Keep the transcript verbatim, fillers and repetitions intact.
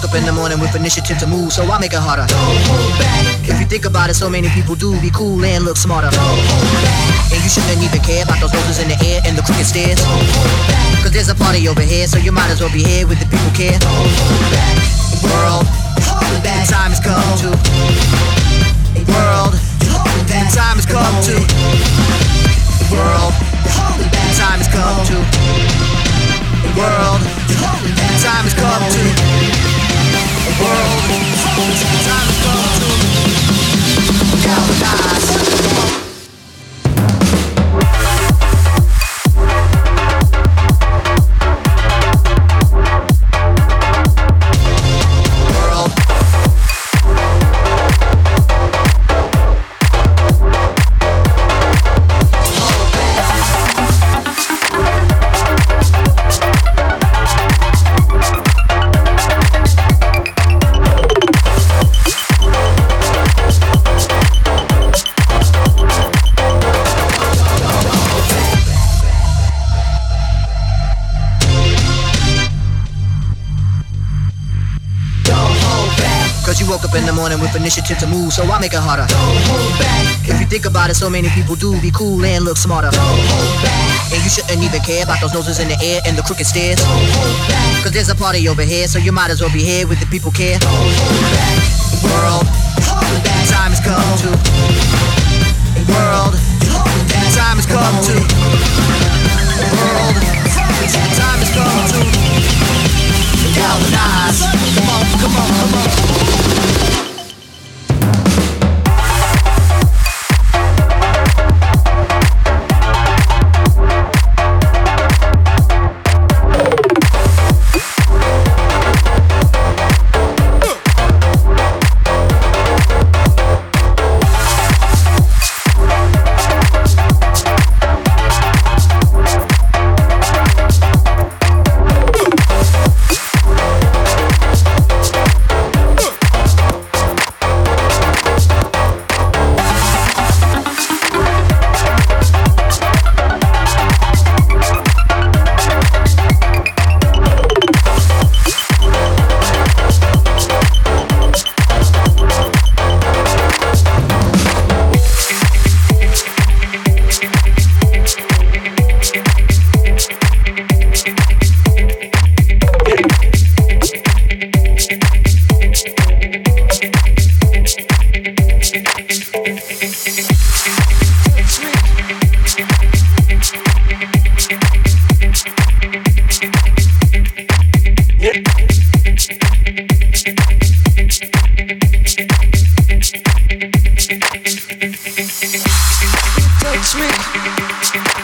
up in the morning with initiative to move, so I make it harder. If you think about it, so many people do be cool and look smarter. And you shouldn't even care about those roses in the air and the crooked stairs. Cause there's a party over here, so you might as well be here with the people care. World, the time has come to. World, the time has come to. World, the time has come to. World, the time has come to. World, the time has come to. Galvanize. Cause you woke up in the morning with initiative to move, so I make it harder. If you think about it, so many people do be cool and look smarter. And you shouldn't even care about those noses in the air and the crooked stairs. Cause there's a party over here, so you might as well be here with the people care. World, the time has come to. World, the time has come to. World, the time has come to. Galvanize. Come on, come on, come on. Touch me.